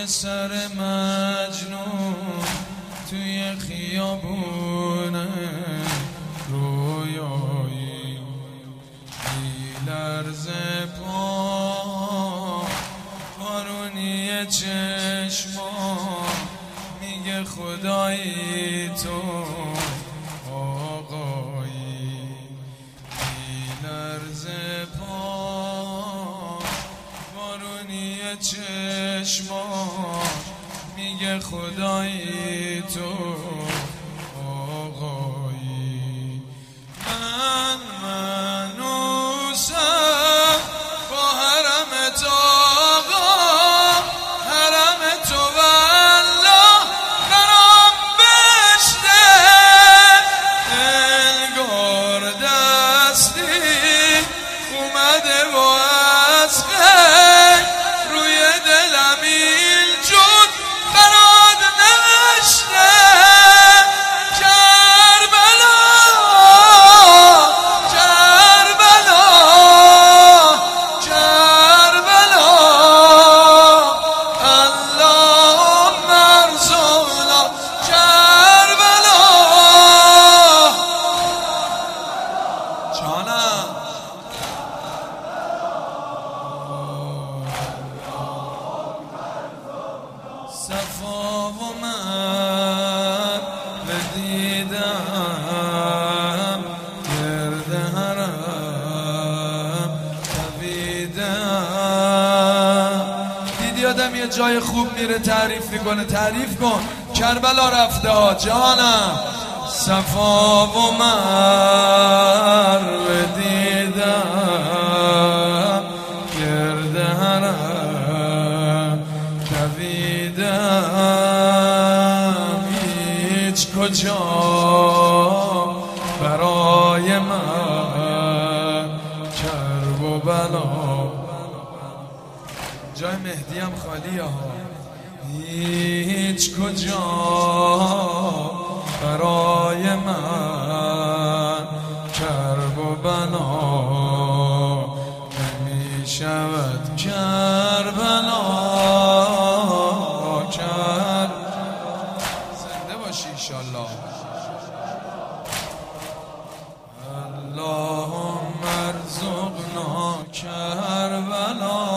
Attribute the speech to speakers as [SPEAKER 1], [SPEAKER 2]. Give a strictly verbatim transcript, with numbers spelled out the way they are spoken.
[SPEAKER 1] پسر مجنون توی خیابونه رویایی بیلرزه پا بارونی چشما میگه خدایی تو آقایی بیلرزه پا بارونی چشما میگه خدایی تو آقایی من منوسم با حرم تو آقا حرم تو والله برام بشته دلگار دستی اومده و از خیل روی دلم این جون برات نوشته کربلا کربلا کربلا اللهم ارزقنا کربلا جانم صفا و من بدیدم گرد حرم دویدم. دیدی آدم یه جای خوب میره تعریف میکنه، تعریف کن. کربلا رفته ها جانم. صفا و من بدیدم گرد حرم دویدم. هیچ کجا برای من کرب و بلا. جای مهدی هم خالیه ها. هیچ کجا برای من کرب و بلا نمی شود. کربلا کرب زنده باشی انشالله. اللهم ارزقنا کربلا